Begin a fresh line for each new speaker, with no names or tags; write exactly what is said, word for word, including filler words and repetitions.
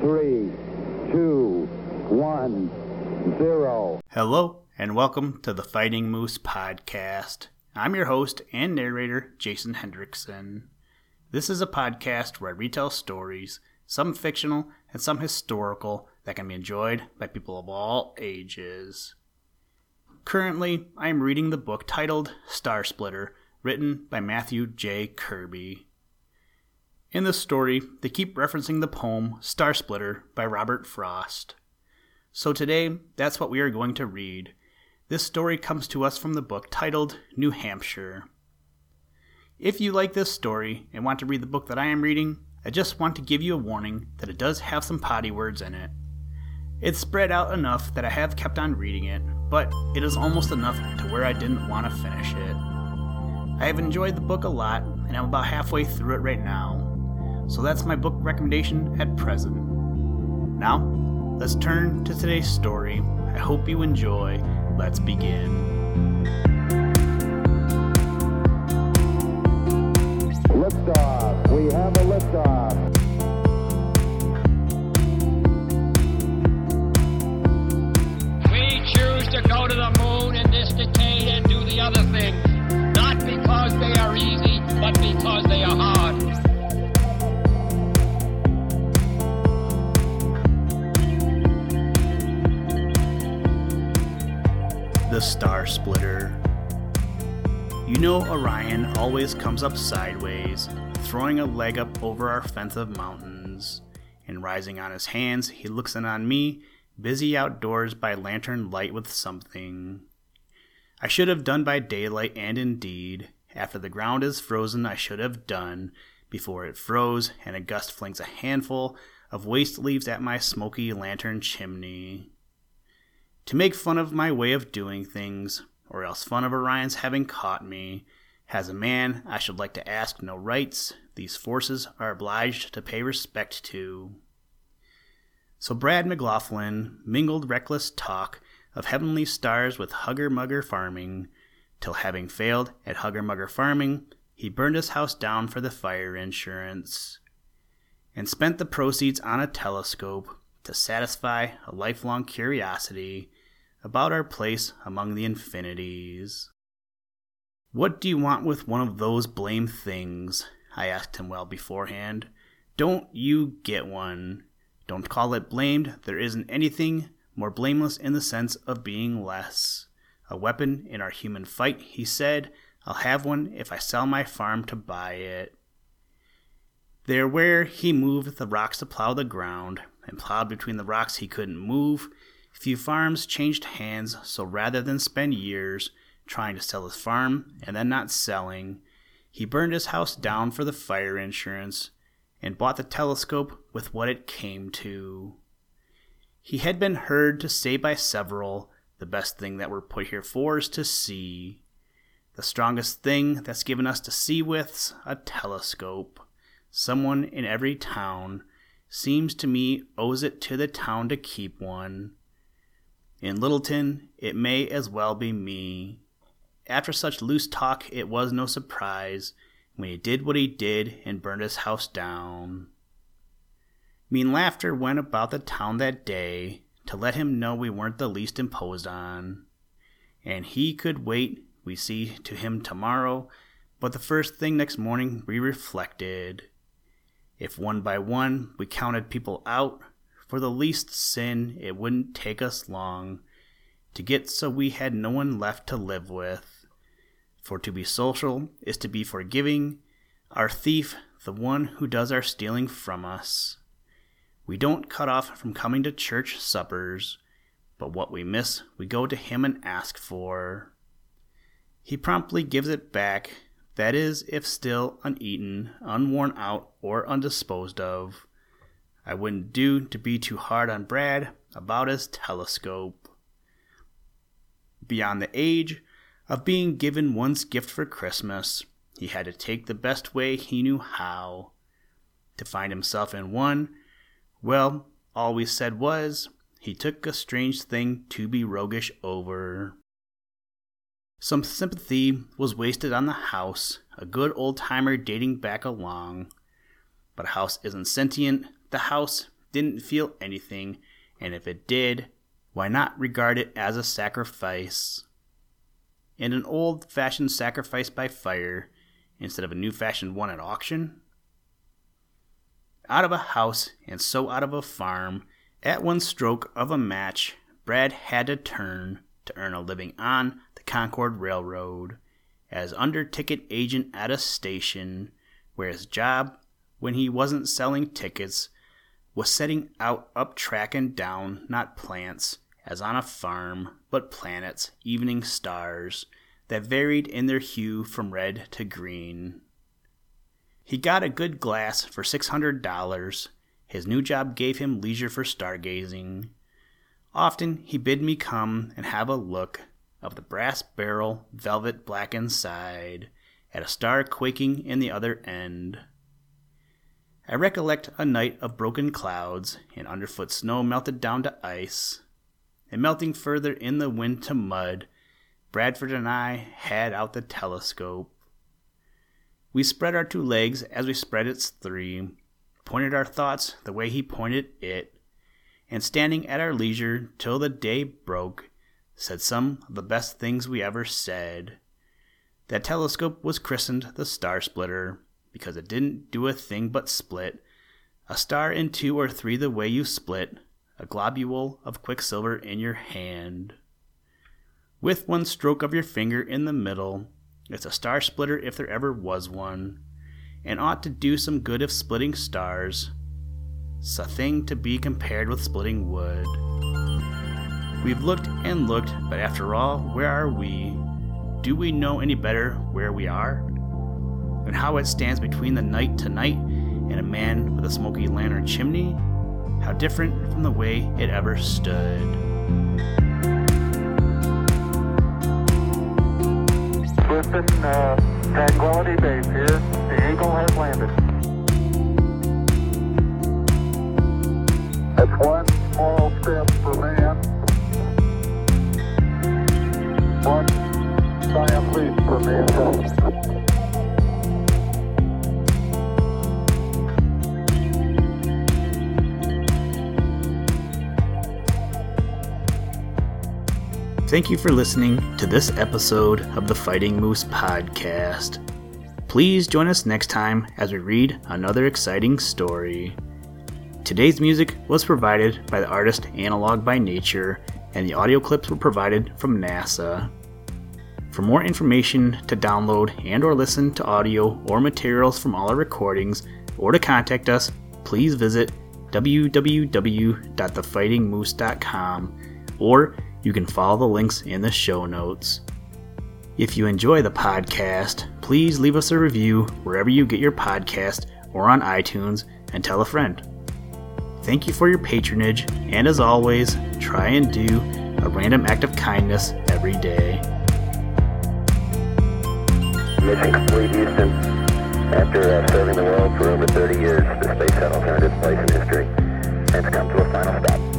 three, two, one, zero.
Hello, and welcome to the Fighting Moose Podcast. I'm your host and narrator, Jason Hendrickson. This is a podcast where I retell stories, some fictional and some historical, that can be enjoyed by people of all ages. Currently, I am reading the book titled Star Splitter, written by Matthew J. Kirby. In this story, they keep referencing the poem Star Splitter by Robert Frost. So today, that's what we are going to read. This story comes to us from the book titled New Hampshire. If you like this story and want to read the book that I am reading, I just want to give you a warning that it does have some potty words in it. It's spread out enough that I have kept on reading it, but it is almost enough to where I didn't want to finish it. I have enjoyed the book a lot, and I'm about halfway through it right now. So that's my book recommendation at present. Now, let's turn to today's story. I hope you enjoy. Let's begin.
Liftoff. We have a liftoff.
We choose to go to the moon in this decade and do the other things, not because they are easy, but because they are hard.
The Star Splitter. You know Orion always comes up sideways, throwing a leg up over our fence of mountains, and rising on his hands, he looks in on me, busy outdoors by lantern light with something. I should have done by daylight, and indeed, after the ground is frozen, I should have done, before it froze, and a gust flings a handful of waste leaves at my smoky lantern chimney. To make fun of my way of doing things, or else fun of Orion's having caught me, has a man I should like to ask no rights these forces are obliged to pay respect to. So Brad McLaughlin mingled reckless talk of heavenly stars with hugger-mugger farming, till having failed at hugger-mugger farming, he burned his house down for the fire insurance, and spent the proceeds on a telescope to satisfy a lifelong curiosity about our place among the infinities. What do you want with one of those blame things? I asked him well beforehand. Don't you get one. Don't call it blamed. There isn't anything more blameless in the sense of being less. A weapon in our human fight, he said. I'll have one if I sell my farm to buy it. There where he moved the rocks to plow the ground, and plowed between the rocks he couldn't move, few farms changed hands, so rather than spend years trying to sell his farm and then not selling, he burned his house down for the fire insurance and bought the telescope with what it came to. He had been heard to say by several, the best thing that we're put here for is to see. The strongest thing that's given us to see with's a telescope. Someone in every town, seems to me, owes it to the town to keep one. In Littleton, it may as well be me. After such loose talk, it was no surprise when he did what he did and burned his house down. Mean laughter went about the town that day to let him know we weren't the least imposed on. And he could wait, we see to him tomorrow, but the first thing next morning we reflected. If one by one we counted people out, for the least sin it wouldn't take us long to get so we had no one left to live with. For to be social is to be forgiving, our thief the one who does our stealing from us. We don't cut off from coming to church suppers, but what we miss we go to him and ask for. He promptly gives it back, that is, if still uneaten, unworn out, or undisposed of. I wouldn't do to be too hard on Brad about his telescope. Beyond the age of being given one's gift for Christmas, he had to take the best way he knew how. To find himself in one, well, all we said was, he took a strange thing to be roguish over. Some sympathy was wasted on the house, a good old-timer dating back along. But a house isn't sentient, the house didn't feel anything, and if it did, why not regard it as a sacrifice? And an old-fashioned sacrifice by fire instead of a new-fashioned one at auction? Out of a house and so out of a farm, at one stroke of a match, Brad had to turn to earn a living on the Concord Railroad as under-ticket agent at a station where his job, when he wasn't selling tickets, was setting out up track and down, not plants, as on a farm, but planets, evening stars, that varied in their hue from red to green. He got a good glass for six hundred dollars. His new job gave him leisure for stargazing. Often he bid me come and have a look of the brass barrel, velvet black inside, at a star quaking in the other end. I recollect a night of broken clouds, and underfoot snow melted down to ice, and melting further in the wind to mud, Bradford and I had out the telescope. We spread our two legs as we spread its three, pointed our thoughts the way he pointed it, and standing at our leisure till the day broke, said some of the best things we ever said. That telescope was christened the Star Splitter, because it didn't do a thing but split a star in two or three the way you split a globule of quicksilver in your hand. With one stroke of your finger in the middle, it's a star splitter if there ever was one, and ought to do some good if splitting stars. 'S a thing to be compared with splitting wood. We've looked and looked, but after all, where are we? Do we know any better where we are? And how it stands between the night to night and a man with a smoky lantern chimney? How different from the way it ever stood.
Listen, uh, Tranquility Base here. The Eagle has landed. That's one small step for man, one giant leap for mankind.
Thank you for listening to this episode of the Fighting Moose Podcast. Please join us next time as we read another exciting story. Today's music was provided by the artist Analog by Nature, and the audio clips were provided from NASA. For more information to download and or listen to audio or materials from all our recordings, or to contact us, please visit w w w dot the fighting moose dot com, or you can follow the links in the show notes. If you enjoy the podcast, please leave us a review wherever you get your podcast or on iTunes, and tell a friend. Thank you for your patronage, and as always, try and do a random act of kindness every day.
Mission complete, Houston. After uh, serving the world for over thirty years, the space shuttle turned its place in history and it's come to a final stop.